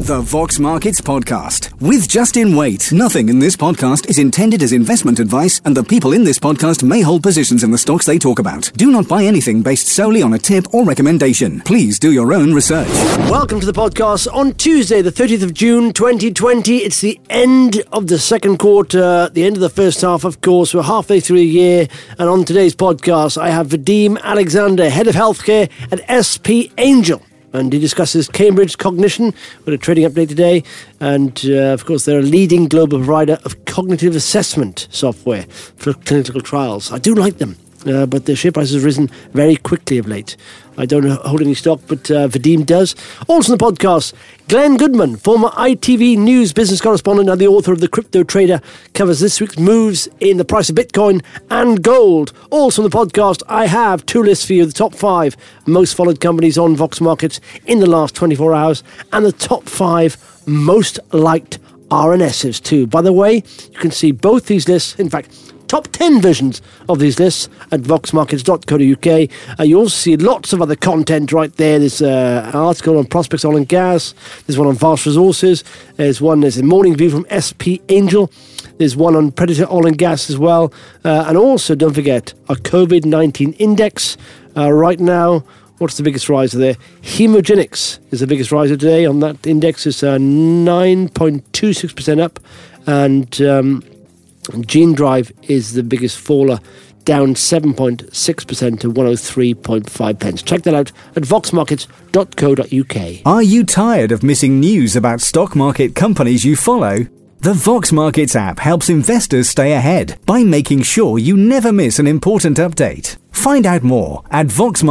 The Vox Markets Podcast with Justin Waite. Nothing in this podcast is intended as investment advice, and the people in this podcast may hold positions in the stocks they talk about. Do not buy anything based solely on a tip or recommendation. Please do your own research. Welcome to the podcast on Tuesday, the 30th of June, 2020. It's the end of the second quarter, the end of the first half, of course. We're halfway through the year, and on today's podcast, I have Vadim Alexander, Head of Healthcare at SP Angel. And he discusses Cambridge Cognition with a trading update today. And, of course, they're a leading global provider of cognitive assessment software for clinical trials. I do like them, but their share price has risen very quickly of late. I don't hold any stock, but Vadim does. Also on the podcast, Glenn Goodman, former ITV News business correspondent and the author of The Crypto Trader, covers this week's moves in the price of Bitcoin and gold. Also on the podcast, I have two lists for you, the top 5 most followed companies on Vox Markets in the last 24 hours and the top 5 most liked RNSs too. By the way, you can see both these lists, in fact, top 10 versions of these lists at voxmarkets.co.uk. You also see lots of other content right there. There's an article on Prospects Oil and Gas. There's one on Vast Resources. There's a Morning View from SP Angel. There's one on Predator Oil and Gas as well. And also, don't forget, our COVID-19 index. Right now, what's the biggest riser there? Hemogenics is the biggest riser today. On that index, it's 9.26% up. And Gene Drive is the biggest faller, down 7.6% to 103.5 pence. Check that out at voxmarkets.co.uk. Are you tired of missing news about stock market companies you follow? The Vox Markets app helps investors stay ahead by making sure you never miss an important update. Find out more at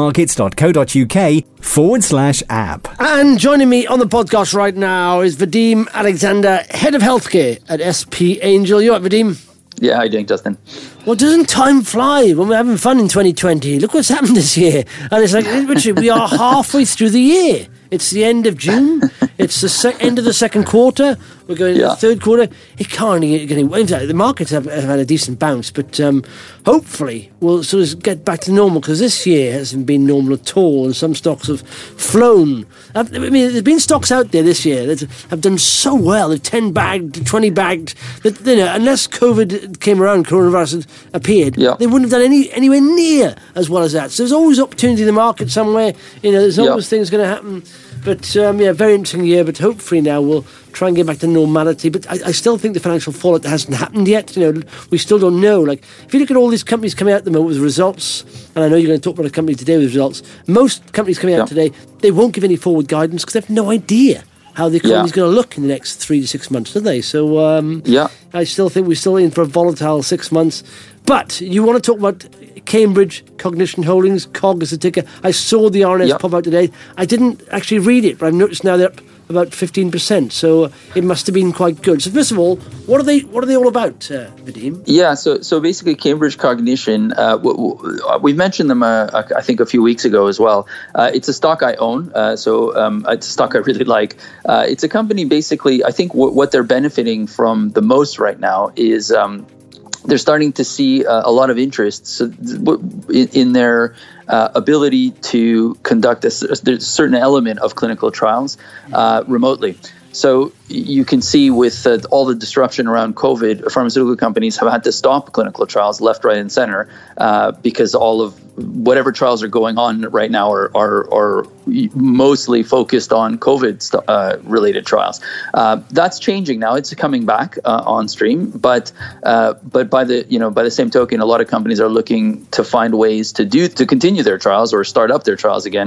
voxmarkets.co.uk/app. And joining me on the podcast right now is Vadim Alexander, Head of Healthcare at SP Angel. You all right, Vadim? Yeah, how are you doing, Justin? Well, doesn't time fly when we're having fun in 2020? Look what's happened this year. And it's like, literally, we are halfway through the year. It's the end of June. It's the end of the second quarter. We're going into the third quarter. It can't get any way. The markets have had a decent bounce, but hopefully we'll sort of get back to normal, because this year hasn't been normal at all, and some stocks have flown. I mean, there's been stocks out there this year that have done so well. They've 10 bagged, 20 bagged. That, unless COVID came around, coronavirus had appeared, they wouldn't have done anywhere near as well as that. So there's always opportunity in the market somewhere. There's always things going to happen. But, very interesting year, but hopefully now we'll try and get back to normality. But I still think the financial fallout hasn't happened yet. We still don't know. Like, if you look at all these companies coming out at the moment with results, and I know you're going to talk about a company today with results, most companies coming out today, they won't give any forward guidance because they have no idea how the economy's going to look in the next 3 to 6 months, do they? So, I still think we're still in for a volatile 6 months. But you want to talk about Cambridge Cognition Holdings, COG is the ticker. I saw the RNS pop out today. I didn't actually read it, but I've noticed now they're up about 15%. So it must have been quite good. So first of all, what are they all about, Vadim? Yeah, so basically Cambridge Cognition, we mentioned them I think a few weeks ago as well. It's a stock I own, it's a stock I really like. It's a company, basically, I think what they're benefiting from the most right now is they're starting to see a lot of interest in their ability to conduct a certain element of clinical trials remotely. So you can see with all the disruption around COVID, pharmaceutical companies have had to stop clinical trials left, right, and center because all of whatever trials are going on right now are mostly focused on COVID related trials. That's changing now. It's coming back on stream, but by the same token, a lot of companies are looking to find ways to continue their trials or start up their trials again.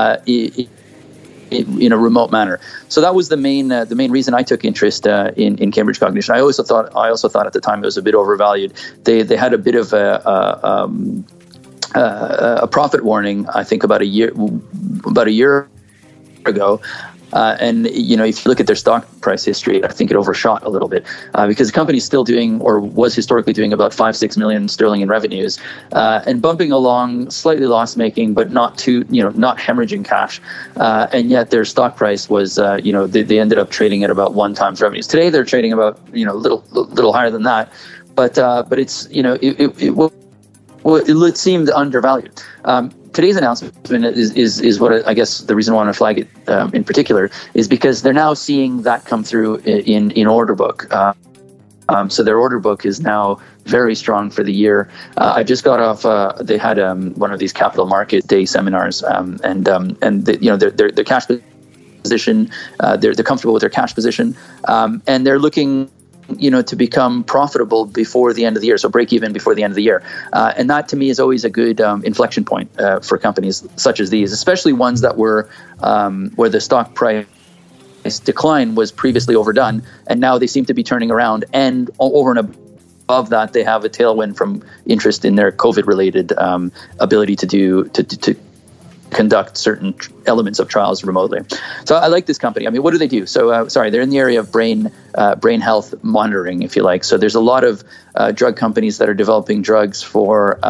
In a remote manner. So that was the main reason I took interest in Cambridge Cognition. I also thought at the time it was a bit overvalued. They had a bit of a profit warning, I think about a year ago. And if you look at their stock price history, I think it overshot a little bit because the company is still doing, or was historically doing, about 5-6 million sterling in revenues and bumping along, slightly loss making, but not too, not hemorrhaging cash. And yet their stock price was, they ended up trading at about 1 times revenues. Today they're trading about, little higher than that. But it's, it seemed undervalued. today's announcement is what I guess the reason I want to flag it in particular is because they're now seeing that come through in order book. So their order book is now very strong for the year. I just got off. They had one of these capital market day seminars, and their cash position. They're comfortable with their cash position, and they're looking, to become profitable before the end of the year, so break even before the end of the year. And that to me is always a good inflection point for companies such as these, especially ones that were where the stock price decline was previously overdone, and now they seem to be turning around, and over and above that, they have a tailwind from interest in their COVID-related ability to conduct certain elements of trials remotely. So I like this company. I mean, what do they do? So, they're in the area of brain health monitoring, if you like. So there's a lot of drug companies that are developing drugs for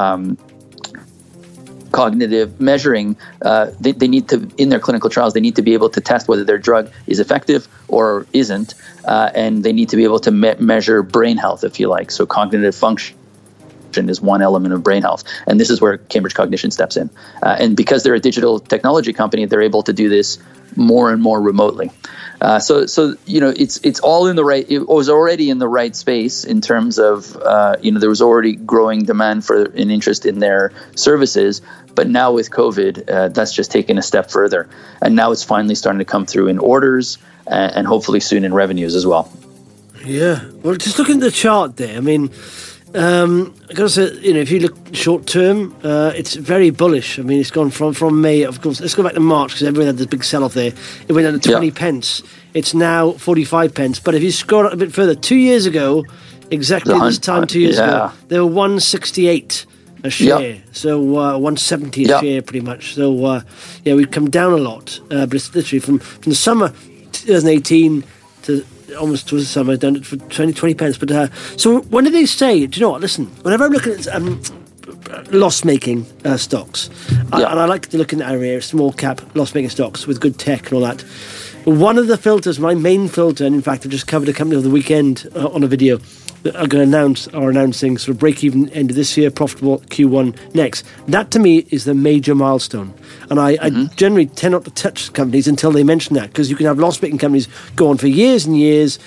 cognitive measuring. They need to, in their clinical trials, they need to be able to test whether their drug is effective or isn't, and they need to be able to measure brain health, if you like. So cognitive function is one element of brain health, and this is where Cambridge Cognition steps in. And because they're a digital technology company, they're able to do this more and more remotely. So it's all in the right. It was already in the right space in terms of there was already growing demand for an interest in their services, but now with COVID, that's just taken a step further, and now it's finally starting to come through in orders and hopefully soon in revenues as well. Yeah, well, just looking at the chart there, I mean, I gotta say, if you look short term, it's very bullish. I mean, it's gone from May, of course. Let's go back to March because everyone had this big sell off there. It went down to 20 pence. It's now 45 pence. But if you scroll up a bit further, 2 years ago, exactly this time 2 years ago, they were 168 a share. Yep. So 170 a share, pretty much. So we've come down a lot. But it's literally from the summer 2018 to almost towards the summer, down to 20 pence. But so when did they say? Do you know what? Listen, whenever I'm looking at loss-making stocks, and I like to look in that area, small cap loss-making stocks with good tech and all that. One of the filters, my main filter, and in fact I've just covered a company over the weekend on a video that are going to announcing sort of break-even end of this year, profitable Q1 next. That to me is the major milestone. And I generally tend not to touch companies until they mention that, because you can have loss-making companies go on for years and years,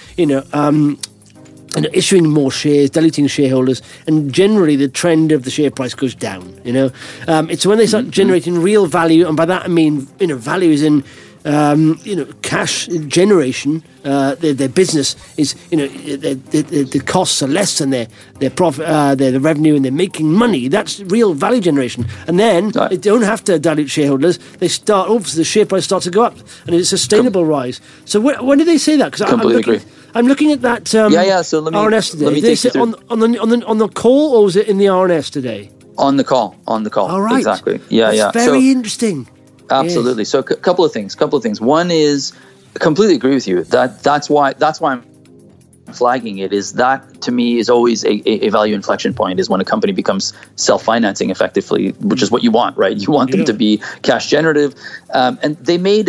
and issuing more shares, diluting shareholders, and generally the trend of the share price goes down. It's when they start generating real value, and by that I mean value is in cash generation. Their business is the costs are less than their profit, their revenue, and they're making money. That's real value generation. And then they don't have to dilute shareholders. They start, obviously the share price starts to go up, and it's a sustainable rise. So when did they say that? Because I'm looking at that. So RNS today. Did they say on the call, or was it in the RNS today? On the call. All right. Exactly. That's very interesting. Absolutely. Yes. So a couple of things. One is, I completely agree with you. That's why I'm flagging it. Is that to me is always a value inflection point, is when a company becomes self-financing effectively, which is what you want, right? You want them to be cash generative, and they made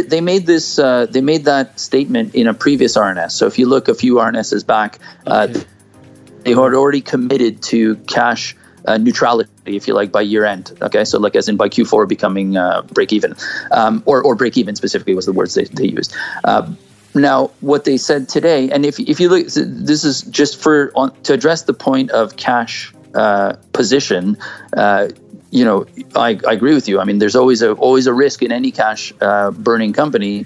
that statement in a previous RNS. So if you look a few RNSs back, they had already committed to cash neutrality, if you like, by year end. Okay, so like as in by Q4 becoming break even, or break even specifically was the words they used. Now, what they said today, and if you look, this is just to address the point of cash position. I agree with you. I mean, there's always a risk in any cash burning company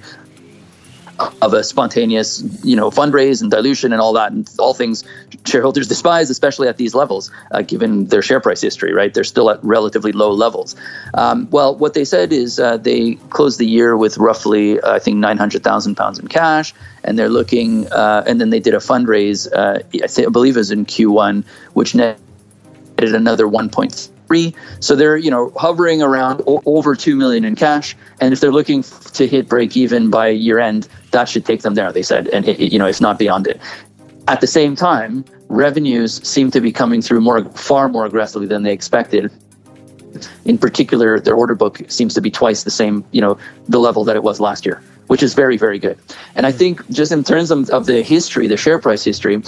of a spontaneous, fundraise and dilution and all that, and all things shareholders despise, especially at these levels, given their share price history, right? They're still at relatively low levels. Well, what they said is they closed the year with roughly, I think, £900,000 in cash, and they're looking, and then they did a fundraise, I believe it was in Q1, which netted another 1.3. So they're, hovering around over 2 million in cash. And if they're looking to hit break even by year end, that should take them there, they said, and if not beyond it. At the same time, revenues seem to be coming through far more aggressively than they expected. In particular, their order book seems to be twice the same, the level that it was last year, which is very, very good. And I think just in terms of the history, the share price history,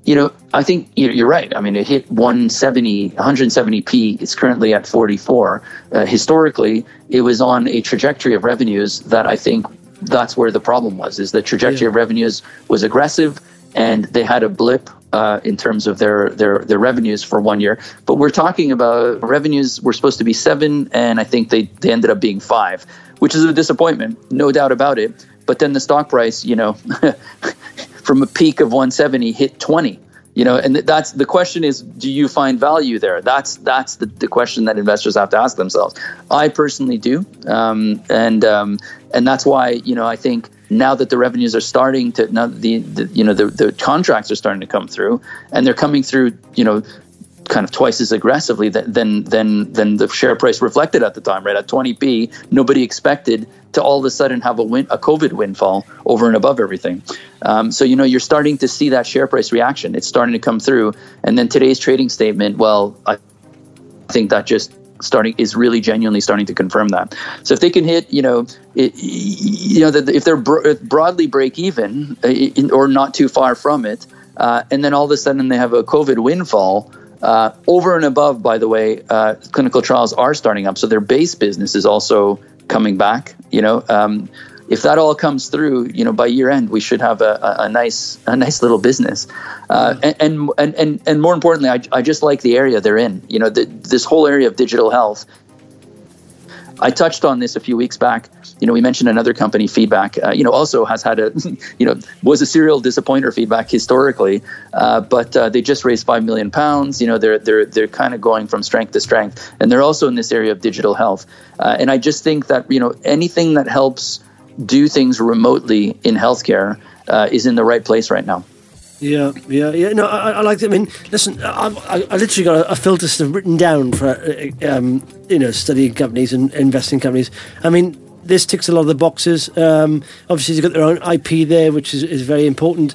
I think you're right. I mean, it hit 170p. It's currently at 44. Historically, it was on a trajectory of revenues that I think that's where the problem was, is the trajectory of revenues was aggressive, and they had a blip in terms of their revenues for 1 year. But we're talking about revenues were supposed to be 7, and I think they ended up being 5, which is a disappointment, no doubt about it. But then the stock price, from a peak of 170 hit 20. And that's the question is, do you find value there? That's the question that investors have to ask themselves. I personally do, and that's why I think now that the revenues are starting to, now the contracts are starting to come through, and they're coming through kind of twice as aggressively than the share price reflected at the time, right? At 20p, nobody expected to all of a sudden have a COVID windfall over and above everything. So you're starting to see that share price reaction. It's starting to come through, and then today's trading statement, well, I think that just is really genuinely starting to confirm that. So if they can hit, if they're broadly break even or not too far from it, and then all of a sudden they have a COVID windfall. Over and above, by the way, clinical trials are starting up, so their base business is also coming back. If that all comes through, by year end, we should have a nice little business. And more importantly, I just like the area they're in. This whole area of digital health. I touched on this a few weeks back. We mentioned another company, Feedback, also has had was a serial disappointer, Feedback, historically, but they just raised £5 million. They're kind of going from strength to strength, and they're also in this area of digital health. And I just think that, anything that helps do things remotely in healthcare is in the right place right now. Yeah. No, I like it. I mean, listen, I literally got a filter system written down for, studying companies and investing companies. I mean, this ticks a lot of the boxes. Obviously, they've got their own IP there, which is very important.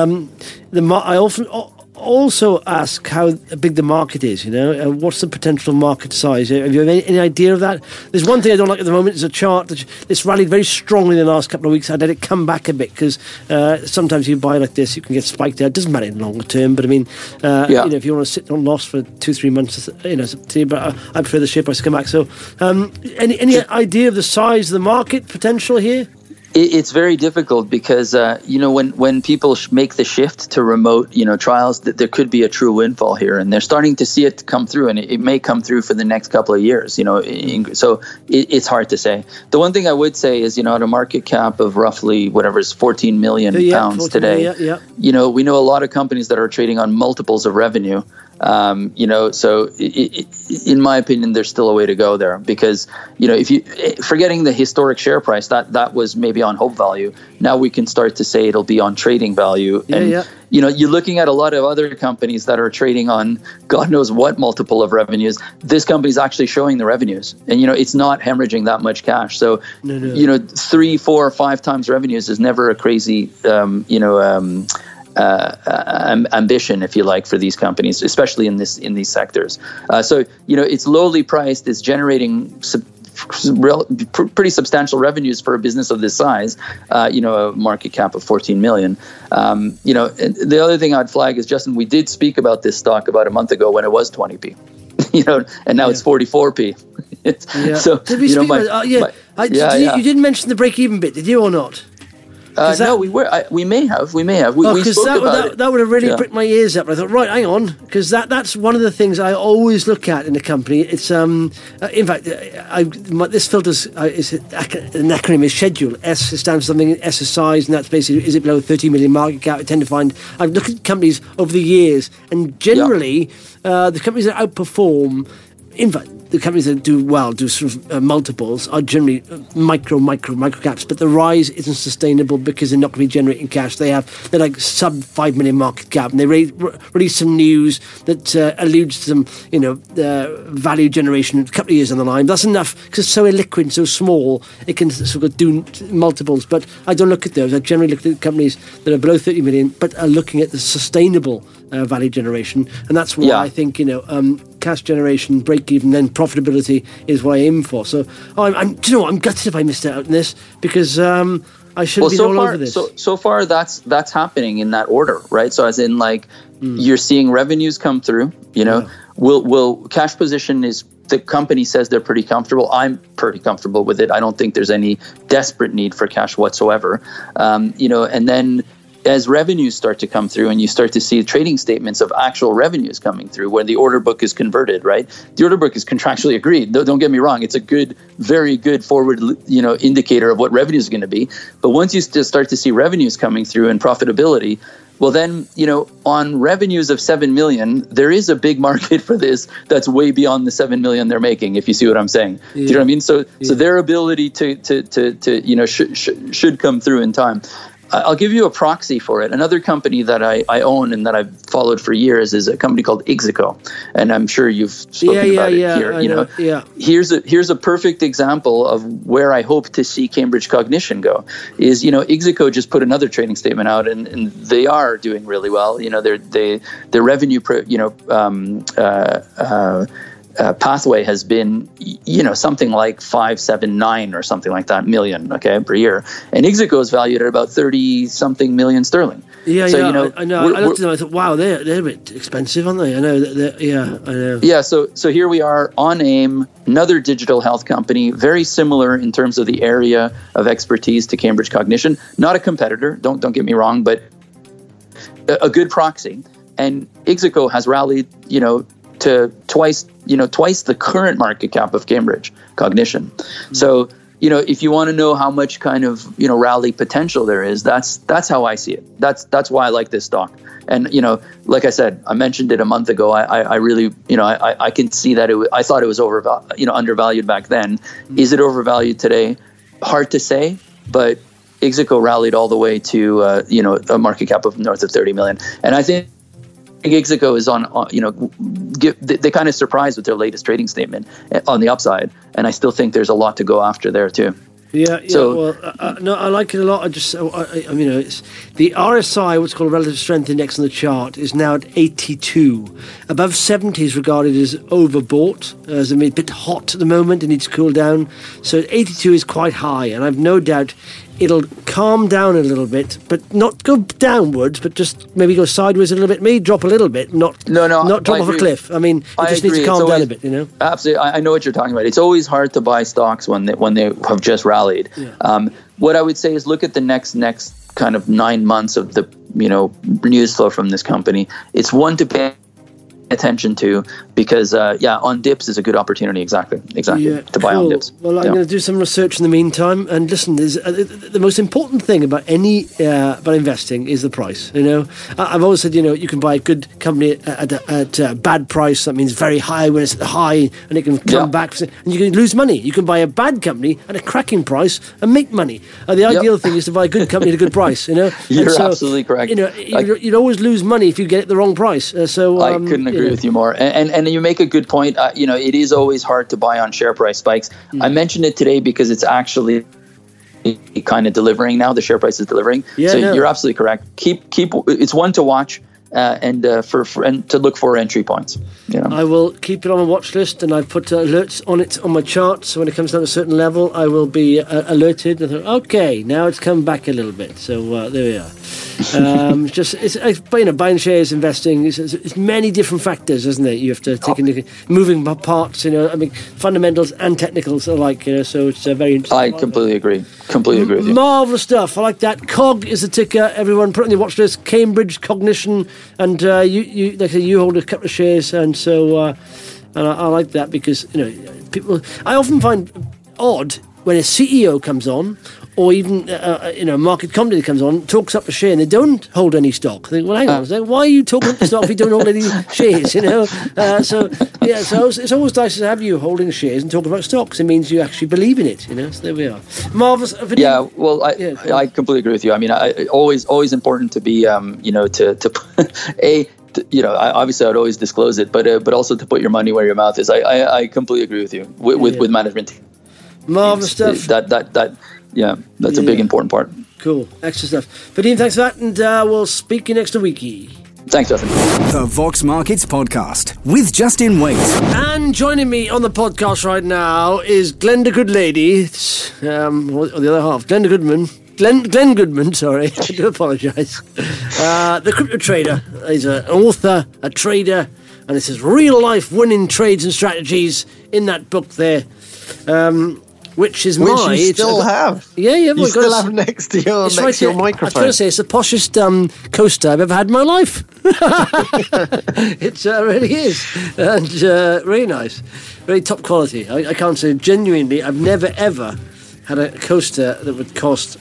I often also ask how big the market is. What's the potential market size? Have you any idea of that? There's one thing I don't like at the moment is a chart that's rallied very strongly in the last couple of weeks. I let it come back a bit because sometimes you buy like this, you can get spiked out. It doesn't matter in the longer term, but I mean, if you want to sit on loss for 2-3 months, but I prefer the share price to come back. So, any idea of the size of the market potential here? It's very difficult because, when people make the shift to remote, trials, that there could be a true windfall here, and they're starting to see it come through, and it may come through for the next couple of years, so it's hard to say. The one thing I would say is, at a market cap of roughly whatever is 14 million pounds today, we know a lot of companies that are trading on multiples of revenue. So in my opinion, there's still a way to go there because, if you forgetting the historic share price, that was maybe on hope value. Now we can start to say it'll be on trading value. You're looking at a lot of other companies that are trading on God knows what multiple of revenues. This company's actually showing the revenues, and, it's not hemorrhaging that much cash. So, 3, 4, 5 times revenues is never a crazy, ambition, if you like, for these companies, especially in these sectors. So it's lowly priced. It's generating pretty substantial revenues for a business of this size. A market cap of 14 million. And the other thing I'd flag is, Justin, we did speak about this stock about a month ago when it was 20p. And now it's 44p. So did we speak about it? You didn't mention the break-even bit, did you, or not? No, we may have. We spoke about it. That would have really pricked my ears up. I thought, right, hang on, because that's one of the things I always look at in a company. It's in fact, this filter's is an acronym is schedule. S stands for something. S is size, and that's basically, is it below 30 million market cap? I tend to find I've looked at companies over the years, and generally the companies that outperform, in fact, the companies that do well, do sort of multiples, are generally micro caps, but the rise isn't sustainable because they're not going to be generating cash. They're like sub 5 million market cap, and they release some news that alludes to some, value generation a couple of years on the line. That's enough because it's so illiquid and so small, it can sort of do multiples. But I don't look at those. I generally look at companies that are below 30 million, but are looking at the sustainable value generation, and that's why I think cash generation, break even, then profitability is what I aim for. So I'm gutted if I missed out on this because I should be all over this. So far, that's happening in that order, right? So as in, like, you're seeing revenues come through. You know, will cash position is, the company says they're pretty comfortable. I'm pretty comfortable with it. I don't think there's any desperate need for cash whatsoever. You know, and then as revenues start to come through and you start to see trading statements of actual revenues coming through where the order book is converted, right? The order book is contractually agreed. Don't get me wrong. It's a good, very good forward, you know, indicator of what revenues are going to be. But once you start to see revenues coming through and profitability, well, then, you know, on revenues of 7 million, there is a big market for this that's way beyond the 7 million they're making, if you see what I'm saying. Do you know what I mean? So their ability to you know, should come through in time. I'll give you a proxy for it. Another company that I own and that I've followed for years is a company called Ixico, and I'm sure you've spoken about it here. You know, here's a perfect example of where I hope to see Cambridge Cognition go. Is, you know, Ixico just put another trading statement out, and they are doing really well. You know, their revenue pathway has been, you know, something like 579 or something like that million, okay, per year. And Ixico is valued at about 30-something million sterling. You know, I know. I looked at them, I thought, wow, they're a bit expensive, aren't they? I know. I know. Yeah, so here we are on AIM, another digital health company, very similar in terms of the area of expertise to Cambridge Cognition. Not a competitor, don't get me wrong, but a good proxy. And Ixico has rallied, you know, to twice the current market cap of Cambridge Cognition. So, you know, if you want to know how much kind of, you know, rally potential there is, that's how I see it. That's why I like this stock. And, you know, like I said, I mentioned it a month ago. I really, you know, I can see that I thought it was undervalued back then. Is it overvalued today? Hard to say, but Ixico rallied all the way to, you know, a market cap of north of 30 million. And I think Ixico is on, you know, they kind of surprised with their latest trading statement on the upside, and I still think there's a lot to go after there too. Yeah. So, well, no, I like it a lot. I mean, you know, it's the RSI, what's called relative strength index on the chart, is now at 82. Above 70 is regarded as overbought, as a bit hot at the moment. It needs to cool down. So 82 is quite high, and I've no doubt it'll calm down a little bit, but not go downwards, but just maybe go sideways a little bit, maybe drop a little bit, not drop off a cliff. I mean, it just needs to calm down a bit, you know? Absolutely. I know what you're talking about. It's always hard to buy stocks when they have just rallied. Yeah. What I would say is look at the next kind of 9 months of the, you know, news flow from this company. It's one to pay attention to because on dips is a good opportunity exactly to buy on dips. Well, I'm going to do some research in the meantime, and listen, there's the most important thing about about investing is the price. You know, I've always said, you know, you can buy a good company at a bad price. That means very high when it's at the high, and it can come back, and you can lose money. You can buy a bad company at a cracking price and make money. The ideal thing is to buy a good company at a good price. You know, you're absolutely correct. You know, you'd always lose money if you get it the wrong price. So I couldn't agree with you more. And you make a good point. You know, it is always hard to buy on share price spikes. I mentioned it today because it's actually kind of delivering now. The share price is delivering. You're absolutely correct. Keep. It's one to watch. And to look for entry points. You know? I will keep it on my watch list, and I've put alerts on it on my chart. So when it comes down to a certain level, I will be alerted. And okay, now it's come back a little bit. So there we are. Buying shares, investing. It's many different factors, isn't it? You have to take into moving parts. You know, I mean, fundamentals and technicals alike. You know, so it's very interesting. I completely agree. Completely agree with you. Marvelous stuff. I like that. COG is the ticker. Everyone, put it on your watch list. Cambridge Cognition. And you hold a couple of shares, and so and I like that because, you know, people. I often find odd when a CEO comes on, or even a market company comes on, talks up a share, and they don't hold any stock. I think, well, hang on, why are you talking up the stock if you don't hold any shares? You know, so it's always nice to have you holding shares and talking about stocks. It means you actually believe in it. You know, so there we are. Marvelous. Yeah, well, I completely agree with you. I mean, always important to be, you know, to you know, obviously I'd always disclose it, but also to put your money where your mouth is. I completely agree with you with management. Marvelous stuff. That's a big important part. Cool, extra stuff. Vadim, thanks for that, and we'll speak you next weeky. Thanks, Justin. The Vox Markets Podcast with Justin Waite. And joining me on the podcast right now is Glenda Goodlady, or the other half, Glenda Goodman. Glenn Goodman, sorry. I do apologise. The Crypto Trader. He's an author, a trader, and it says real-life winning trades and strategies in that book there. Which you still have. Yeah. You still have next to your microphone. I was going to say, it's the poshest coaster I've ever had in my life. It really is. And really nice. Very top quality. I can't say, genuinely, I've never, ever had a coaster that would cost,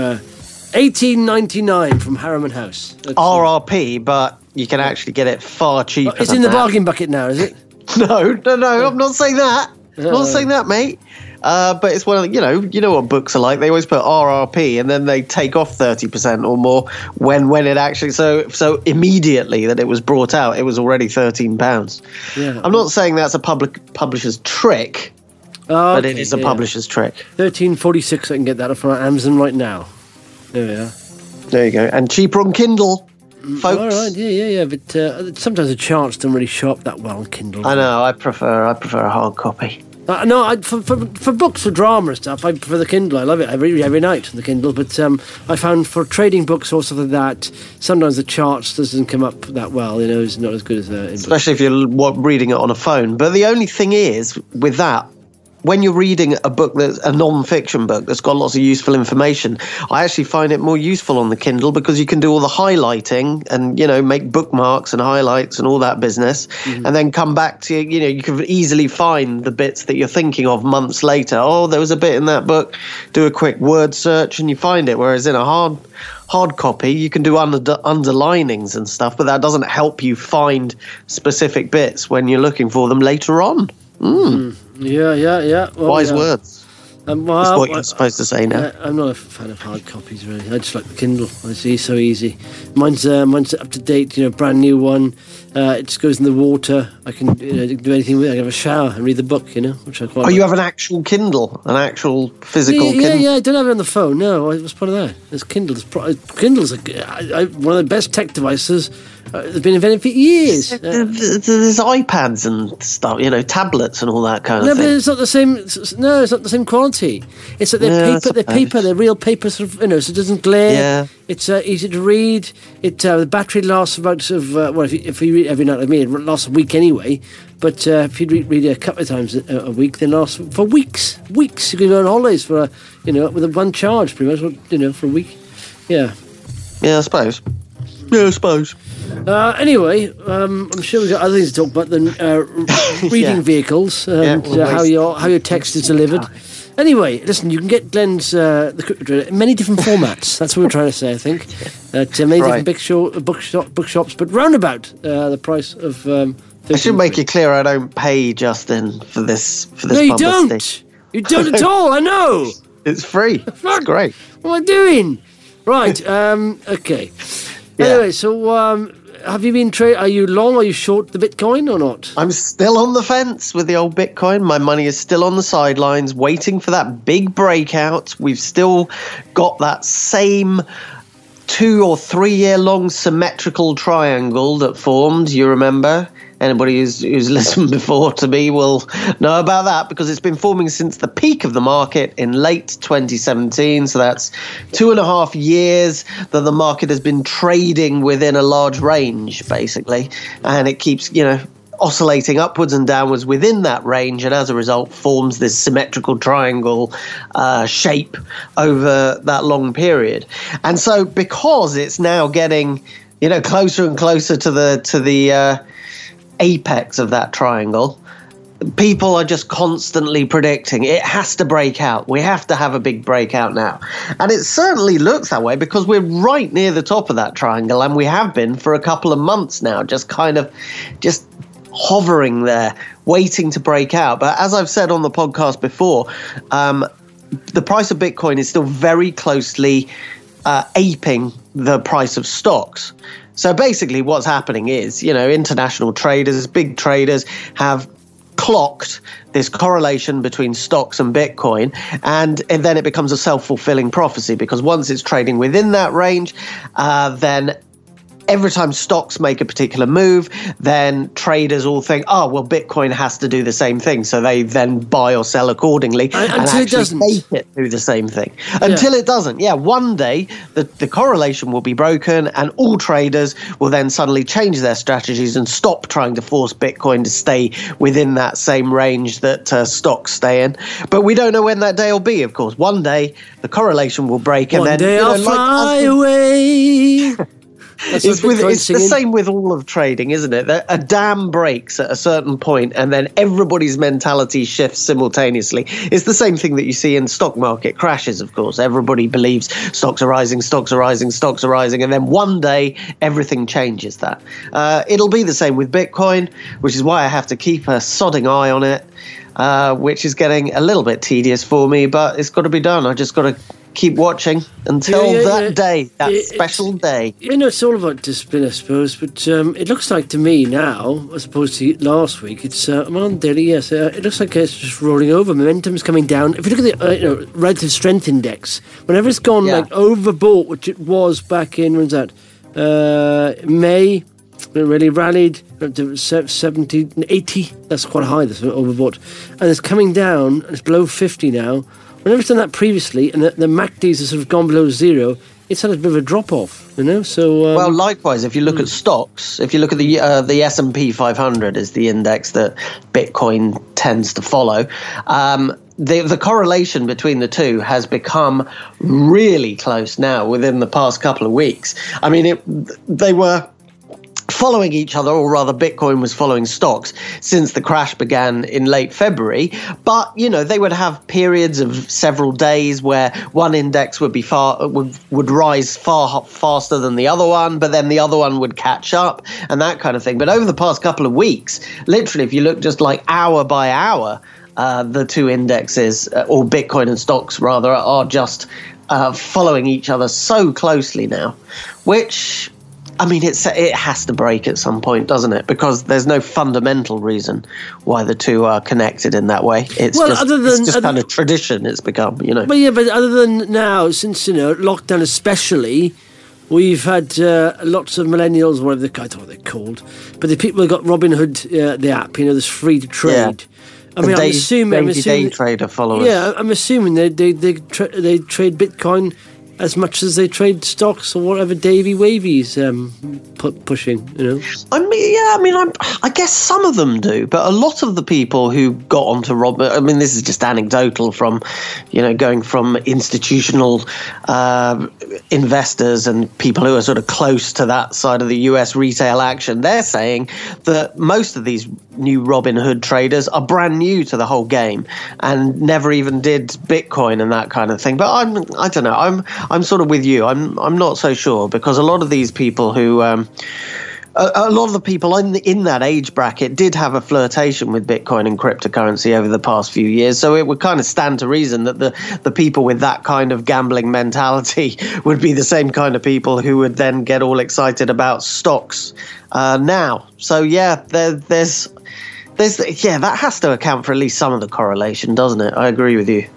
$18.99 from Harriman House. That's, RRP, but you can actually get it far cheaper. It's in the bargain bucket now, is it? No, I'm not saying that. I'm not saying that, mate. But it's one of you know what books are like. They always put RRP and then they take off 30% or more when it actually so immediately that it was brought out, it was already £13. Yeah. I'm not saying that's a publisher's trick, but it is a publisher's trick. $13.46. I can get that off on Amazon right now. There we are. There you go, and cheaper on Kindle, folks. All right, yeah. But sometimes the charts don't really show up that well on Kindle. I know. I prefer a hard copy. No, for books, for drama and stuff, I prefer the Kindle. I love it. I read every night on the Kindle. But I found for trading books or something like that, sometimes the charts doesn't come up that well. It's not as good as especially if you're reading it on a phone. But the only thing is, with that, when you're reading a book that's a non-fiction book that's got lots of useful information, I actually find it more useful on the Kindle because you can do all the highlighting and, make bookmarks and highlights and all that business, and then come back to, you can easily find the bits that you're thinking of months later. Oh, there was a bit in that book. Do a quick word search and you find it. Whereas in a hard copy, you can do underlinings and stuff, but that doesn't help you find specific bits when you're looking for them later on. Yeah. Well, Wise words. That's what you're supposed to say now. I'm not a fan of hard copies, really. I just like the Kindle. It's so easy. Mine's up to date, brand new one. It just goes in the water. I can do anything with it. I can have a shower and read the book, which I quite like. You have an actual Kindle, an actual physical Kindle? Yeah, I don't have it on the phone. No, I was part of that. There's Kindles. Kindle's one of the best tech devices that's been invented for years. There's iPads and stuff, tablets and all that kind of thing. No, but it's not the same. No, it's not the same quality. It's like they're paper. They're real paper, so it doesn't glare. Yeah. It's easy to read. The battery lasts about if you read every night like me, it lasts a week anyway. But if you read a couple of times a week, then lasts for weeks. Weeks. You can go on holidays for with a one charge, pretty much. For a week. Yeah. Yeah, I suppose. Anyway, I'm sure we've got other things to talk about than reading vehicles and how your text is delivered. Anyway, listen, you can get Glenn's The Crypto Trader in many different formats. That's what we're trying to say, I think. At many different bookshops, but roundabout the price of... I should make it clear I don't pay Justin for this No, you don't! You don't at all, I know! It's free. It's great. What am I doing? Right, okay. Yeah. Anyway, so... have you been are you long? Are you short the Bitcoin or not? I'm still on the fence with the old Bitcoin. My money is still on the sidelines, waiting for that big breakout. We've still got that same 2 or 3 year long symmetrical triangle that formed. You remember? Anybody who's listened before to me will know about that because it's been forming since the peak of the market in late 2017. So that's 2.5 years that the market has been trading within a large range, basically. And it keeps, oscillating upwards and downwards within that range. And as a result, forms this symmetrical triangle shape over that long period. And so because it's now getting, closer and closer to the apex of that triangle, people are just constantly predicting it has to break out. We have to have a big breakout now. And it certainly looks that way because we're right near the top of that triangle, and we have been for a couple of months now, just hovering there, waiting to break out. But as I've said on the podcast before, the price of Bitcoin is still very closely aping the price of stocks. So basically what's happening is, international traders, big traders have clocked this correlation between stocks and Bitcoin, and then it becomes a self-fulfilling prophecy because once it's trading within that range, then every time stocks make a particular move, then traders all think, oh, well, Bitcoin has to do the same thing. So they then buy or sell accordingly and actually make it do the same thing. Until it doesn't. Yeah, one day the correlation will be broken and all traders will then suddenly change their strategies and stop trying to force Bitcoin to stay within that same range that stocks stay in. But we don't know when that day will be, of course. One day the correlation will break, and one then day I'll fly away. It's the same with all of trading, isn't it? A dam breaks at a certain point and then everybody's mentality shifts simultaneously. It's the same thing that you see in stock market crashes, of course. Everybody believes stocks are rising, stocks are rising, stocks are rising, and then one day everything changes that. It'll be the same with Bitcoin, which is why I have to keep a sodding eye on it, which is getting a little bit tedious for me, but it's got to be done. I just got to keep watching until that day, that special day. It's all about discipline, I suppose, but it looks like to me now, as opposed to last week, it's I'm on daily, yes, it looks like it's just rolling over. Momentum's coming down. If you look at the relative strength index, whenever it's gone like overbought, which it was back in, when's that, May, it really rallied up to 70, 80, that's quite high, that's overbought, and it's coming down, it's below 50 now. Whenever it's done that previously, and the MACDs have sort of gone below zero, it's had a bit of a drop-off, So well, likewise, if you look at stocks, if you look at the S&P 500 is the index that Bitcoin tends to follow, the correlation between the two has become really close now within the past couple of weeks. I mean, they were following each other, or rather Bitcoin was following stocks since the crash began in late February. But, they would have periods of several days where one index would rise far faster than the other one, but then the other one would catch up and that kind of thing. But over the past couple of weeks, literally, if you look just like hour by hour, the two indexes, or Bitcoin and stocks rather, are just following each other so closely now, which, I mean, it has to break at some point, doesn't it? Because there's no fundamental reason why the two are connected in that way. It's just kind of tradition it's become, But but other than now, since, lockdown especially, we've had lots of millennials, I don't know what they're called, but the people who got Robinhood, the app, that's free to trade. Yeah. I mean, I'm assuming day trader followers. Yeah, I'm assuming they trade Bitcoin as much as they trade stocks or whatever Davey Wavy's pushing, I guess some of them do, but a lot of the people who got onto Robinhood, I mean, this is just anecdotal from, going from institutional investors and people who are sort of close to that side of the US retail action. They're saying that most of these new Robinhood traders are brand new to the whole game and never even did Bitcoin and that kind of thing. But I don't know. I'm sort of with you. I'm not so sure, because a lot of these people who a lot of the people in that age bracket did have a flirtation with Bitcoin and cryptocurrency over the past few years. So it would kind of stand to reason that the people with that kind of gambling mentality would be the same kind of people who would then get all excited about stocks now. So there's that has to account for at least some of the correlation, doesn't it? I agree with you.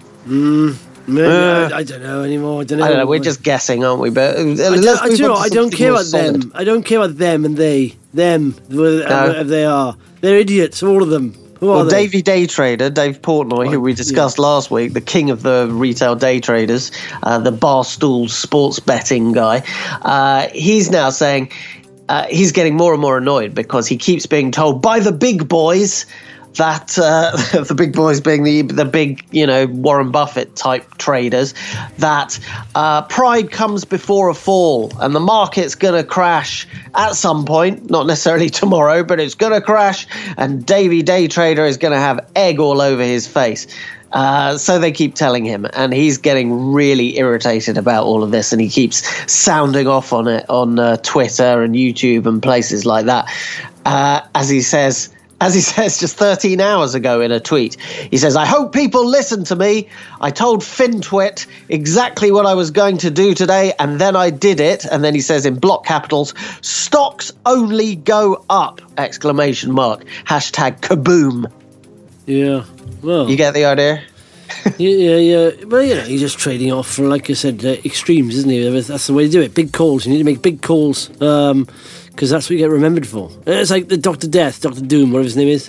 I don't know anymore. I don't know. We're just guessing, aren't we? But I don't care about them. I don't care about them and whoever they are. They're idiots, all of them. Davey Day Trader, Dave Portnoy, who we discussed last week, the king of the retail day traders, the Barstool sports betting guy, he's now saying he's getting more and more annoyed because he keeps being told by the big boys that the big boys being the big, Warren Buffett type traders, that pride comes before a fall and the market's going to crash at some point, not necessarily tomorrow, but it's going to crash, and Davey Day Trader is going to have egg all over his face. So they keep telling him, and he's getting really irritated about all of this, and he keeps sounding off on it on Twitter and YouTube and places like that. As he says just 13 hours ago in a tweet, he says, "I hope people listen to me. I told FinTwit exactly what I was going to do today, and then I did it." And then he says in block capitals, "Stocks only go up!" ! Hashtag kaboom. Yeah. Well, you get the idea? Yeah. Well, he's just trading off for, like I said, extremes, isn't he? That's the way to do it. Big calls. You need to make big calls because that's what you get remembered for. It's like the Dr. Death, Dr. Doom, whatever his name is,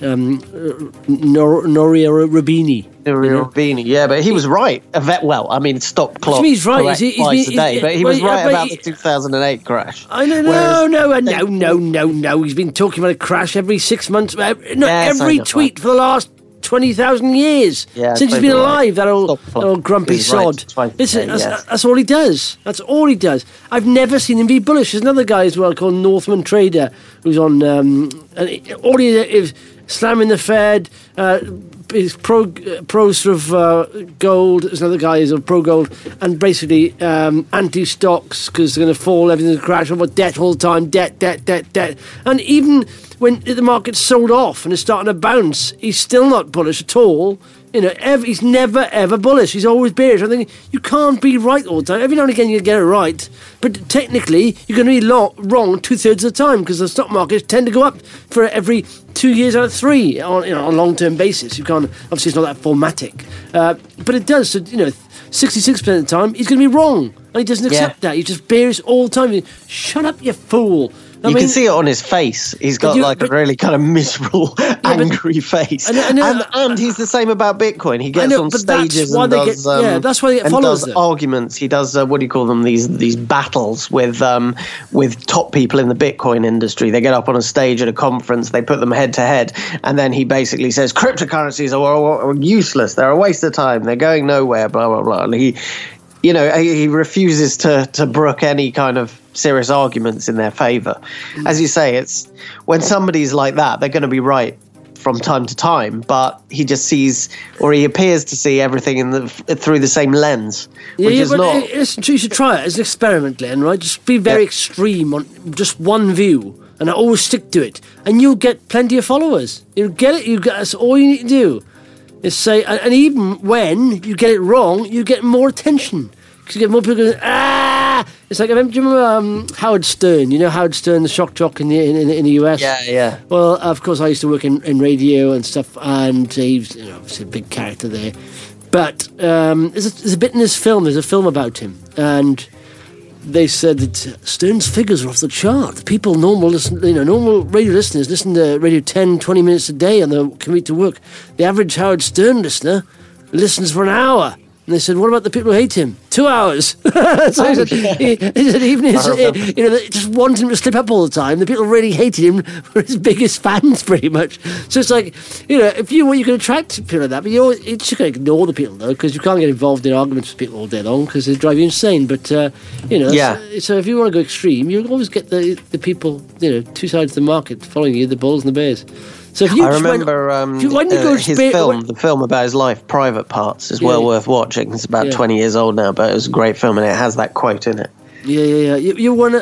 Noria Rabini. Rabini, yeah, but he was right. Well, I mean, stop clock. He's right. Twice a day, but he was right about the 2008 crash. I know. No. He's been talking about a crash every 6 months. Every tweet for the last 20,000 years since he's been alive. That old grumpy sod. Listen, that's all he does. That's all he does. I've never seen him be bullish. There's another guy as well called Northman Trader who's on. And all he is slamming the Fed. Is pro sort of gold. There's another guy who's pro gold, and basically anti stocks because they're going to fall, everything's going to crash. About debt all the time, debt, and even when the market's sold off and it's starting to bounce, he's still not bullish at all. He's never ever bullish. He's always bearish. I think you can't be right all the time. Every now and again you get it right, but technically you're going to be wrong 2/3 of the time because the stock markets tend to go up for every 2 years out of 3 on a long-term basis. You can't, obviously it's not that formatic, but it does. So 66% of the time he's going to be wrong, and he doesn't accept that. He's just bearish all the time. Shut up, you fool. You can see it on his face. He's got a really kind of miserable, angry face. And he's the same about Bitcoin. He gets on stages and does that's why they get followers. Does arguments. He does what do you call them? These battles with top people in the Bitcoin industry. They get up on a stage at a conference. They put them head to head, and then he basically says cryptocurrencies are useless. They're a waste of time. They're going nowhere. Blah blah blah. And he refuses to brook any kind of serious arguments in their favor. As you say, it's when somebody's like that, they're going to be right from time to time, but he just sees, or he appears to see everything through the same lens, which is not. Listen, you should try it as an experiment, Glenn. Right? Just be very extreme on just one view, and always stick to it, and you'll get plenty of followers. You'll get it. That's all you need to do. Is say, and even when you get it wrong, you get more attention. Because you get more people going, It's like, do you remember Howard Stern? You know Howard Stern, the shock jock in the US? Yeah. Well, of course, I used to work in radio and stuff, and he's obviously a big character there. But there's a bit in this film, there's a film about him, and they said that Stern's figures are off the chart. People, normal radio listeners listen to radio 10, 20 minutes a day on the commute to work. The average Howard Stern listener listens for an hour. And they said, what about the people who hate him? 2 hours. So he said, even just wanted him to slip up all the time. The people who really hated him were his biggest fans, pretty much. So it's like, if you can attract people like that, but you just got to ignore the people, though, because you can't get involved in arguments with people all day long because they drive you insane. But, so if you want to go extreme, you'll always get the people, two sides of the market following you, the bulls and the bears. So if you I remember the film about his life, Private Parts, is well worth watching. It's about 20 years old now, but it was a great film, and it has that quote in it. Yeah. If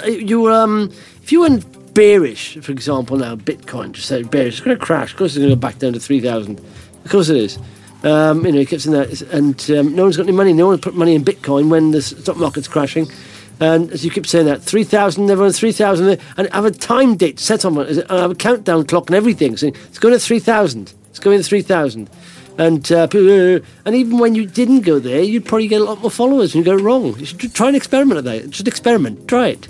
you went bearish, for example, now Bitcoin, just say bearish, it's going to crash. Of course, it's going to go back down to 3,000. Of course, it is. He keeps in that, and no one's got any money. No one put money in Bitcoin when the stock market's crashing. And as you keep saying that, 3,000, everyone 3,000, and have a time date set on it, and have a countdown clock and everything. So it's going to 3,000. It's going to 3,000. And even when you didn't go there, you'd probably get a lot more followers when you go wrong. You should try an experiment at that. Just experiment. Try it.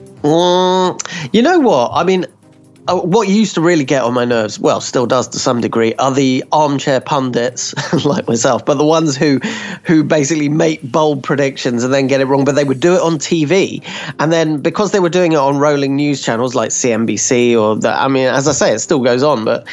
You know what? I mean, what used to really get on my nerves, well, still does to some degree, are the armchair pundits like myself, but the ones who basically make bold predictions and then get it wrong, but they would do it on TV. And then because they were doing it on rolling news channels like CNBC as I say, it still goes on, but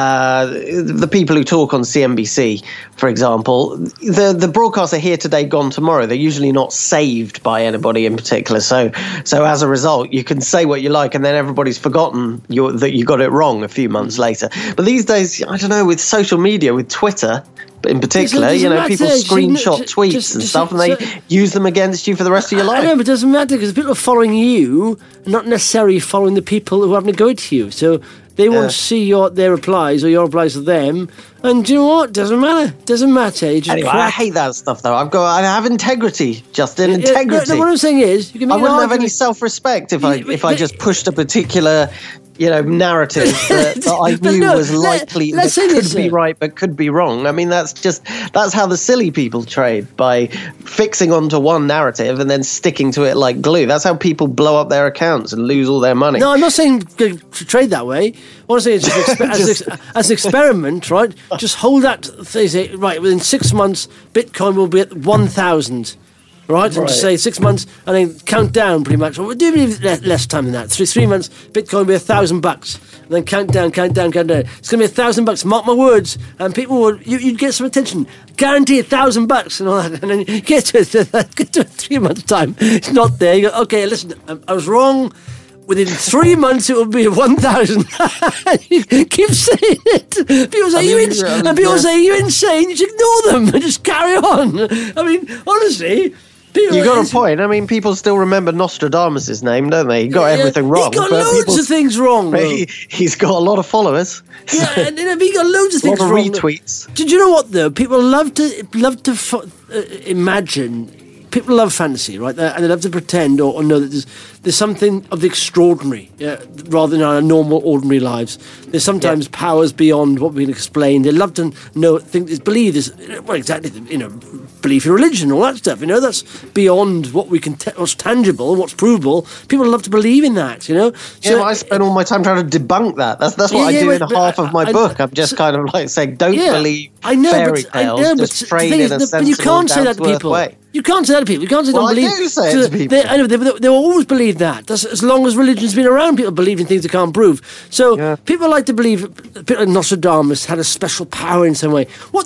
the people who talk on CNBC, for example, the broadcasts are here today, gone tomorrow. They're usually not saved by anybody in particular. So as a result, you can say what you like and then everybody's forgotten that you got it wrong a few months later. But these days, I don't know, with social media, with Twitter in particular, people screenshot tweets and stuff, and they use them against you for the rest of your life. I know, but it doesn't matter because people are following you, not necessarily following the people who are having a go at you. So they won't see their replies or your replies to them, And do you know what? Doesn't matter. Doesn't matter. You just Anyway, I hate that stuff, though. I have integrity, Justin. Integrity. No, what I'm saying is, you can. I wouldn't have any self-respect if I just pushed a particular, narrative that I knew was likely that could be right but could be wrong. I mean, that's how the silly people trade, by fixing onto one narrative and then sticking to it like glue. That's how people blow up their accounts and lose all their money. No, I'm not saying to trade that way. What I'm saying is, as an experiment, right? Just hold that. Say, right, within 6 months, Bitcoin will be at 1,000. Right, and just say 6 months, and then count down pretty much. Well, we'll do less time than that. 3 months, Bitcoin will be $1,000, and then count down. It's going to be $1,000. Mark my words, and people would you'd get some attention. Guarantee $1,000 and all that, and then you get to 3 months' time. It's not there. You go, okay, listen, I was wrong. Within 3 months, it will be 1,000. You keep saying it. People say, you're insane. You should ignore them and just carry on. I mean, honestly. You got a point. I mean, people still remember Nostradamus' name, don't they? He got everything wrong. He got loads of things wrong. He's got a lot of followers. Yeah, and he got loads of things wrong. Retweets. Did you know what, though? People love to imagine. People love fantasy, right? And they love to pretend or know that there's something of the extraordinary, rather than our normal, ordinary lives. There's sometimes powers beyond what we can explain. They love to believe this. Well, exactly, belief in religion, all that stuff. That's beyond what we can, what's tangible, what's provable. People love to believe in that. So, but I spend all my time trying to debunk that. That's what I do in half of my book. I'm just kind of like saying, don't believe fairy tales. Just trade in a sensible, but you can't say that to people. Way. You can't say that to people. You can't say don't believe. I do say it to people. They will always believe that. That's as long as religion's been around, people believe in things they can't prove. So people like to believe. People like Nostradamus had a special power in some way. What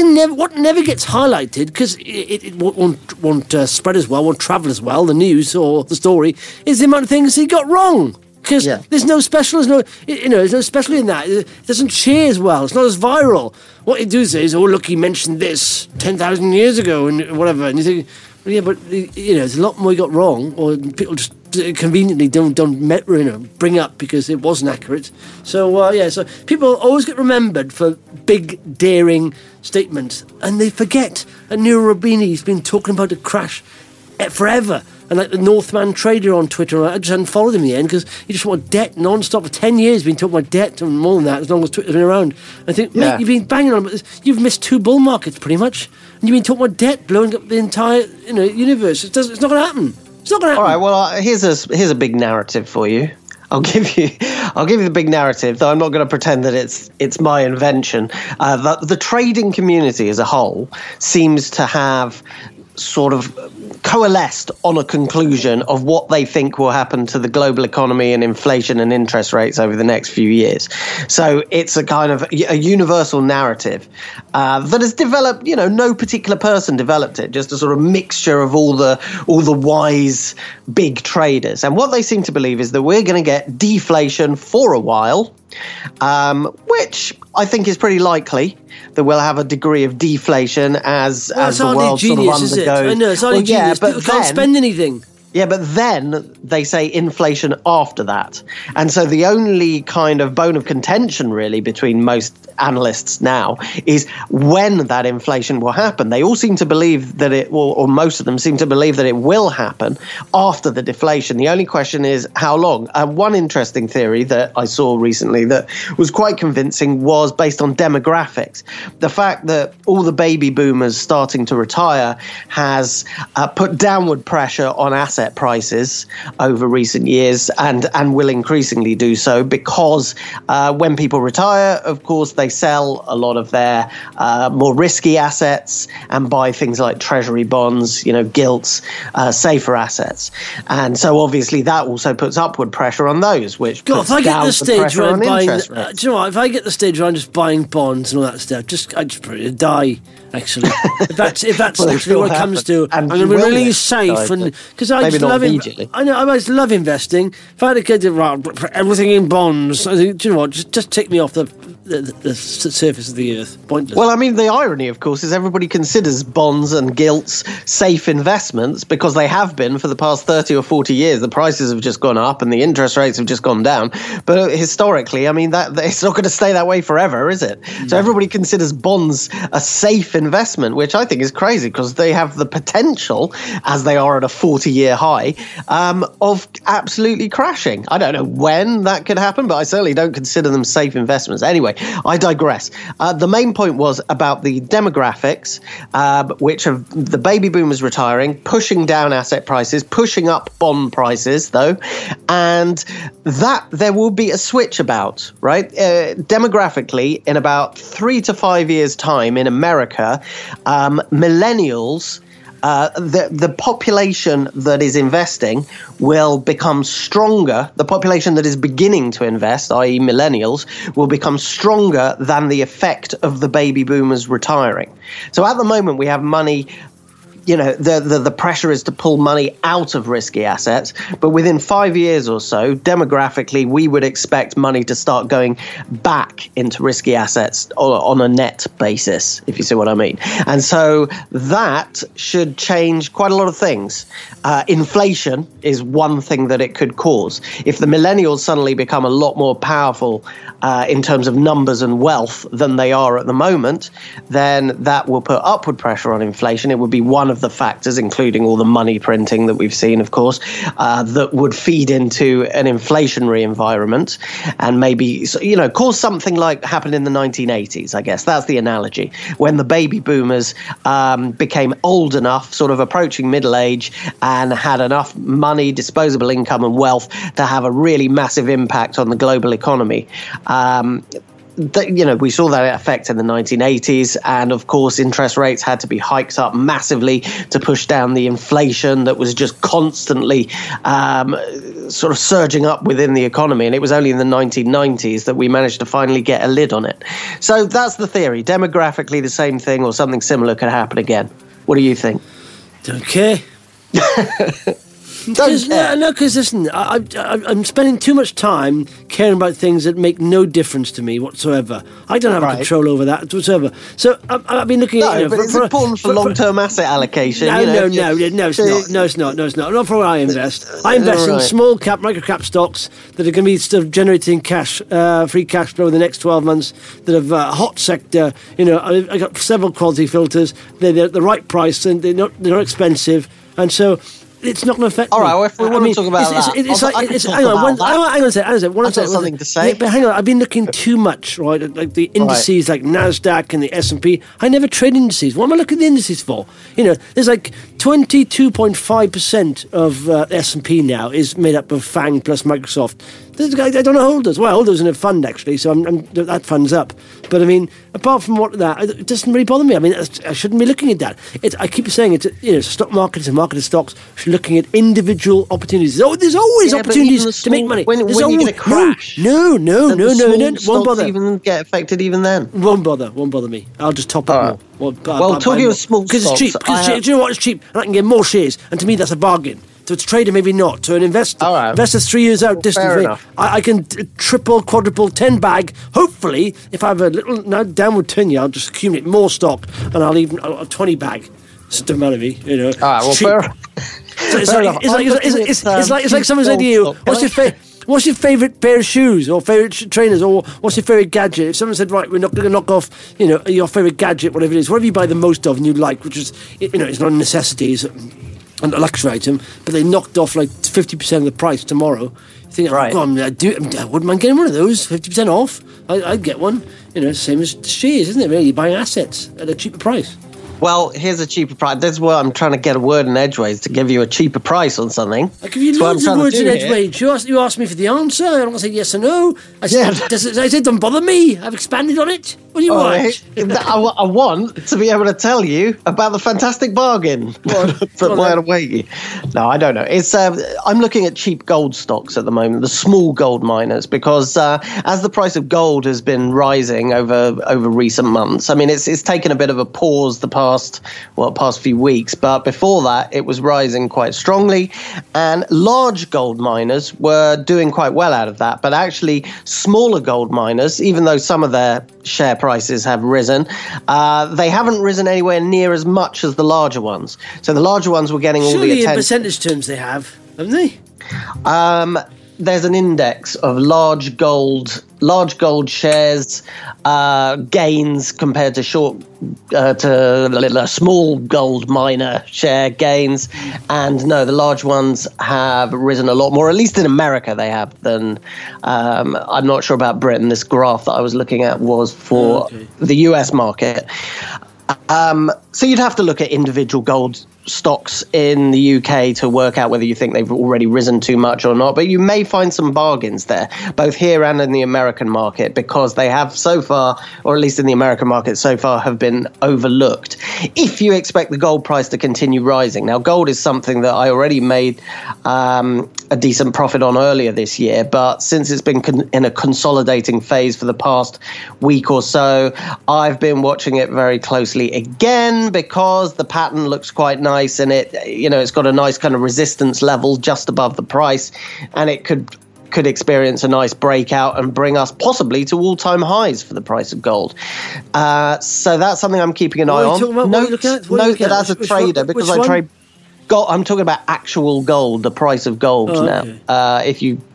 never gets highlighted, because it won't spread as well, won't travel as well, the news or the story, is the amount of things he got wrong. Because there's no special, there's no special in that. It doesn't share as well. It's not as viral. What you do say is, oh, look, he mentioned this 10,000 years ago and whatever. And you think, well, yeah, but, there's a lot more he got wrong, or people just conveniently don't bring up because it wasn't accurate. So, so people always get remembered for big, daring statements, and they forget. And Niro Robini's been talking about a crash forever. And like the Northman trader on Twitter, I just hadn't followed him in the end because he just wanted debt non-stop. For 10 years, been talking about debt and more than that, as long as Twitter's been around. I think, mate, you've been banging on about this. You've missed 2 bull markets, pretty much. And you've been talking about debt blowing up the entire universe. It's not going to happen. It's not going to happen. All right, well, here's a big narrative for you. I'll give you the big narrative, though I'm not going to pretend that it's my invention. The trading community as a whole seems to have sort of coalesced on a conclusion of what they think will happen to the global economy and inflation and interest rates over the next few years. So it's a kind of a universal narrative that has developed, no particular person developed it, just a sort of mixture of all the wise big traders. And what they seem to believe is that we're going to get deflation for a while, which I think is pretty likely, that we'll have a degree of deflation as the world sort of undergoes. I know, it's only genius. People can't spend anything. Yeah, but then they say inflation after that. And so the only kind of bone of contention really between most analysts now is when that inflation will happen. They all seem to believe that it will, or most of them seem to believe that it will happen after the deflation. The only question is how long. One interesting theory that I saw recently that was quite convincing was based on demographics. The fact that all the baby boomers starting to retire has put downward pressure on asset prices over recent years and will increasingly do so because when people retire, of course, they sell a lot of their more risky assets and buy things like treasury bonds, gilts, safer assets. And so obviously that also puts upward pressure on those, which puts down the pressure on interest rates. Do you know what? If I get the stage where I'm just buying bonds and all that stuff, I'd just probably die. Actually, if that's actually what it comes to, I'm going to be really safe, and because I Maybe not immediately. I know. I just love investing. If I had to get everything in bonds, I think, do you know what? Just take me off the surface of the earth. Pointless. Well, I mean, the irony, of course, is everybody considers bonds and gilts safe investments because they have been for the past 30 or 40 years. The prices have just gone up and the interest rates have just gone down. But historically, I mean, that it's not going to stay that way forever, is it? So everybody considers bonds a safe investment, which I think is crazy because they have the potential, as they are at a 40-year high, of absolutely crashing. I don't know when that could happen, but I certainly don't consider them safe investments. Anyway, I digress. The main point was about the demographics, which are the baby boomers retiring, pushing down asset prices, pushing up bond prices, though, and that there will be a switch about, right? Demographically, in about 3 to 5 years' time in America, millennials, the population that is investing will become stronger. The population that is beginning to invest, i.e. millennials, will become stronger than the effect of the baby boomers retiring. So at the moment, we have money. You know, the pressure is to pull money out of risky assets. But within 5 years or so, demographically, we would expect money to start going back into risky assets on a net basis, if you see what I mean. And so that should change quite a lot of things. Inflation is one thing that it could cause. If the millennials suddenly become a lot more powerful in terms of numbers and wealth than they are at the moment, then that will put upward pressure on inflation. It would be one of the factors, including all the money printing that we've seen, of course, that would feed into an inflationary environment and maybe, you know, cause something like happened in the 1980s, I guess. That's the analogy. When the baby boomers became old enough, sort of approaching middle age, and had enough money, disposable income and wealth to have a really massive impact on the global economy. You know, we saw that effect in the 1980s, and of course interest rates had to be hiked up massively to push down the inflation that was just constantly sort of surging up within the economy, and it was only in the 1990s that we managed to finally get a lid on it. So that's the theory. Demographically, the same thing or something similar could happen again. What do you think? Don't care. Because listen, I'm spending too much time caring about things that make no difference to me whatsoever. I don't have control over that whatsoever. So I've been looking at. But it's important for long-term asset allocation. No, it's not. Not for where I invest. I invest in small cap, micro cap stocks that are going to be sort of generating cash, free cash flow in the next 12 months. That have a hot sector. You know, I got several quality filters. They're at the right price and they're not expensive, and so. It's not going to affect me. All right, well, if we want to talk about that, hang on a second. I've got something to say. Yeah, but hang on, I've been looking too much, right, at like the indices like NASDAQ and the S&P. I never trade indices. What am I looking at the indices for? You know, there's like 22.5% of S&P now is made up of FANG plus Microsoft. I don't know holders. Well, holders in a fund, actually, so that fund's up. But, I mean, apart from it doesn't really bother me. I mean, I shouldn't be looking at that. I keep saying it's a stock market, it's a market of stocks. We're looking at individual opportunities. There's always opportunities to make money. When you get a crash. No. Won't bother. Even get affected even then. Won't bother me. I'll just top up more. Talking of small stocks. Because it's cheap. Do you know what? It's cheap. And I can get more shares. And to me, that's a bargain. To a trader, maybe not. To an investor, investors 3 years out distance, I can triple, quadruple, 10 bag. Hopefully, if I have a little downward turn, I'll just accumulate more stock, and I'll even a 20 bag. It doesn't matter to me, you know. All right, well, fair enough. It's like someone said to you, what's your favourite pair of shoes or favourite trainers or what's your favourite gadget? If someone said, right, we're not going to knock off, you know, your favourite gadget, whatever it is, whatever you buy the most of and you like, which is, you know, it's not a necessity, it's a luxury item, but they knocked off like 50% of the price tomorrow. You think, I wouldn't mind getting one of those, 50% off. I'd get one. You know, same as shares, isn't it? Really, you're buying assets at a cheaper price. Well, here's a cheaper price. That's where I'm trying to get a word in edgeways to give you a cheaper price on something. I give you loads of words in edgeways. You asked me for the answer. I don't want to say yes or no. I said, don't bother me. I've expanded on it. What do you want? I want to be able to tell you about the fantastic bargain. But why wait you? No, I don't know. It's I'm looking at cheap gold stocks at the moment, the small gold miners, because as the price of gold has been rising over recent months, I mean, it's taken a bit of a pause the past past few weeks. But before that, it was rising quite strongly, and large gold miners were doing quite well out of that. But actually, smaller gold miners, even though some of their share prices have risen, they haven't risen anywhere near as much as the larger ones. So the larger ones were getting all the attention. In percentage terms they have, haven't they? There's an index of large gold shares gains compared to small gold miner share gains, and no, the large ones have risen a lot more. At least in America, they have. Than I'm not sure about Britain. This graph that I was looking at was for the US market. So you'd have to look at individual gold stocks in the UK to work out whether you think they've already risen too much or not. But you may find some bargains there, both here and in the American market, because they have so far, or at least in the American market so far, have been overlooked. If you expect the gold price to continue rising. Now, gold is something that I already made a decent profit on earlier this year, but since it's been in a consolidating phase for the past week or so, I've been watching it very closely again, because the pattern looks quite nice, and it's got a nice kind of resistance level just above the price, and it could experience a nice breakout and bring us possibly to all-time highs for the price of gold. So that's something I'm keeping an eye on. Note that as a trader, because I trade gold, I'm talking about actual gold, the price of gold now. Okay. If you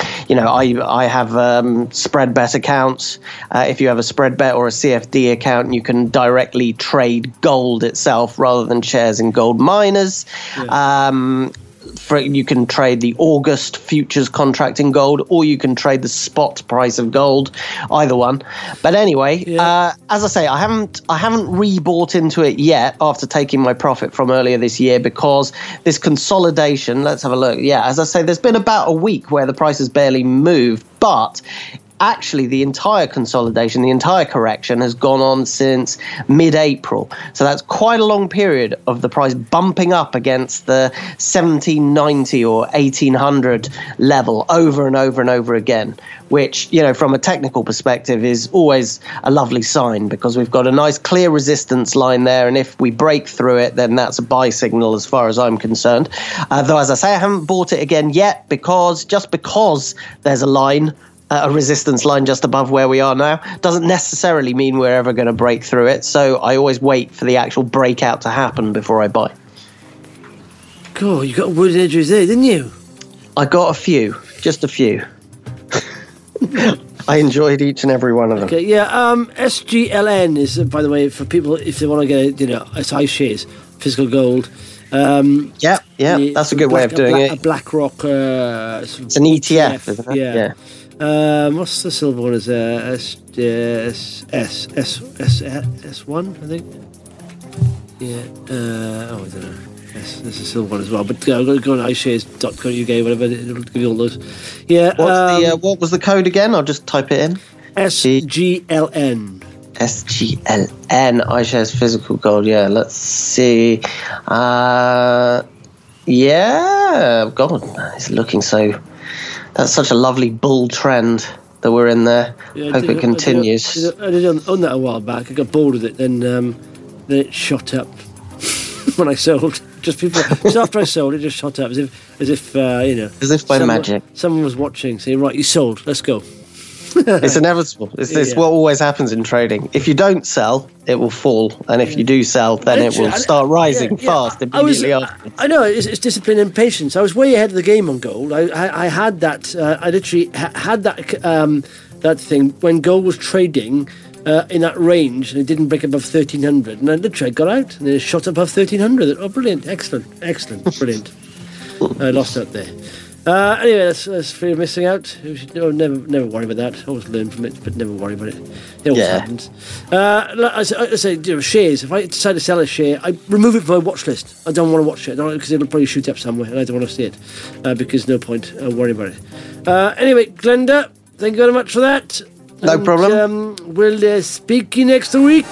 I have spread bet accounts. If you have a spread bet or a CFD account, you can directly trade gold itself rather than shares in gold miners. Yeah. You can trade the August futures contract in gold, or you can trade the spot price of gold, either one. But anyway, as I say, I haven't rebought into it yet after taking my profit from earlier this year, because this consolidation, let's have a look. Yeah, as I say, there's been about a week where the price has barely moved, but actually the entire consolidation, the entire correction has gone on since mid-April. So that's quite a long period of the price bumping up against the 1790 or 1800 level over and over and over again, which, from a technical perspective is always a lovely sign, because we've got a nice clear resistance line there, and if we break through it, then that's a buy signal as far as I'm concerned. Though, as I say, I haven't bought it again yet, because there's a resistance line just above where we are now doesn't necessarily mean we're ever going to break through it. So I always wait for the actual breakout to happen before I buy. Cool, you got wooden edges there, didn't you? I got a few, just a few. I enjoyed each and every one of them. Okay, yeah. SGLN is, by the way, for people if they want to get, it's iShares, physical gold. Yeah, that's a good way of doing it. A BlackRock. It's an ETF, isn't it? Yeah. What's the silver one? Is S1, I think. Yeah. I don't know. Yes, there's a silver one as well. But go on iShares.co.uk, whatever. It'll give you all those. Yeah. What was the code again? I'll just type it in. SGLN. SGLN, iShares physical gold. Yeah, let's see. Yeah, God, it's looking so. That's such a lovely bull trend that we're in there. Yeah, hope it continues. I did own that a while back. I got bored with it, then it shot up when I sold. Just after I sold, it just shot up as if by magic. Someone was watching, saying, "Right, you sold. Let's go." It's inevitable. It's what always happens in trading. If you don't sell, it will fall, and if you do sell, then it will start rising fast immediately after. I know it's discipline and patience. I was way ahead of the game on gold. I had that. I literally had that thing when gold was trading in that range, and it didn't break above 1300. And I literally got out, and it shot above 1300. Oh, brilliant! Excellent, brilliant. I lost out there. Anyway, that's fear of missing out. Never worry about that. Always learn from it, but never worry about it. It always happens. I say, shares. If I decide to sell a share, I remove it from my watch list. I don't want to watch it because it'll probably shoot up somewhere, and I don't want to see it because no point worrying about it. Anyway, Glenda, thank you very much for that. No problem. We'll speak you next week.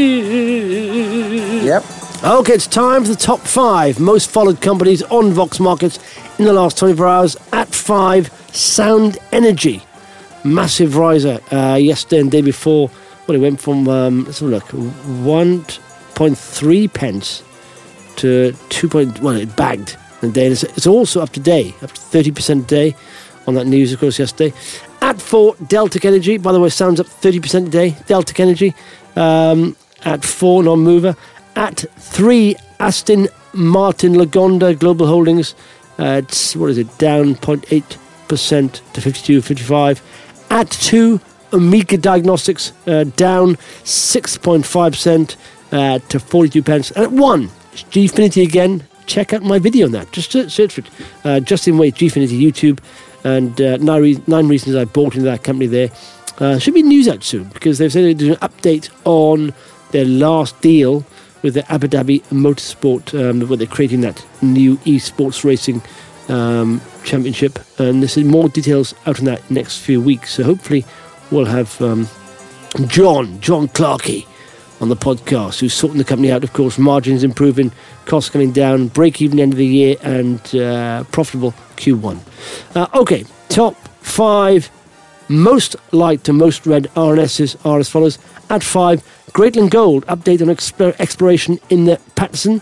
Yep. Okay, it's time for the top 5 most followed companies on Vox Markets in the last 24 hours. At 5, Sound Energy. Massive riser yesterday and the day before. Well, it went from, let's have a look, 1 6.3 pence to 2. It bagged a day. It's also up to 30% a day on that news, of course, yesterday. At 4, Deltic Energy, by the way, sounds up 30% a day. Deltic Energy at 4, non-mover. At 3, Aston Martin Lagonda Global Holdings. It's, down 0.8% to 52.55. At 2, Amica Diagnostics down 6.5% to 42 pence. And at 1, Gfinity again. Check out my video on that. Just search for it. Justin Waite, Gfinity, YouTube. And 9 reasons I bought into that company there. Should be news out soon because they've said they're doing an update on their last deal with the Abu Dhabi Motorsport, where they're creating that new esports racing championship. And there's more details out on that next few weeks. So hopefully we'll have John Clarkey on the podcast, who's sorting the company out. Of course, margins improving, costs coming down, break even end of the year, and profitable Q1. Okay, top 5 most liked and most read RNSs are as follows. At 5, Greatland Gold, update on exploration in the Patterson.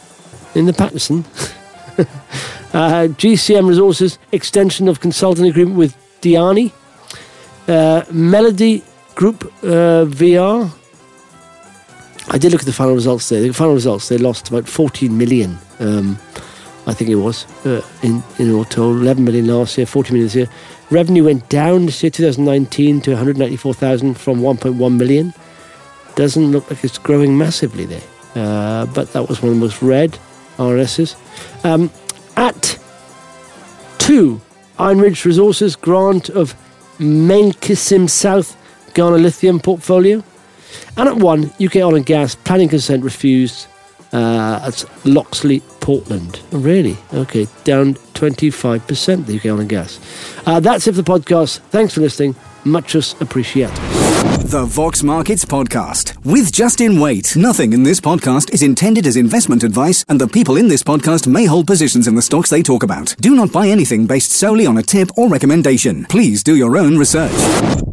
GCM Resources, extension of consulting agreement with Diani. Melody Group VR. I did look at the final results there. The final results, they lost about 14 million, I think it was, in all total. 11 million last year, 40 million this year. Revenue went down this year, 2019, to 194,000 from 1.1 million. Doesn't look like it's growing massively there. But that was one of the most read RNSs. At 2, Iron Ridge Resources, grant of Menkissim South Ghana Lithium portfolio. And at 1, UK Oil and Gas, planning consent refused. That's Loxley, Portland. Oh, really? Okay, down 25%, the UK Oil and Gas. That's it for the podcast. Thanks for listening. Muchos appreciated. The Vox Markets Podcast with Justin Waite. Nothing in this podcast is intended as investment advice, and the people in this podcast may hold positions in the stocks they talk about. Do not buy anything based solely on a tip or recommendation. Please do your own research.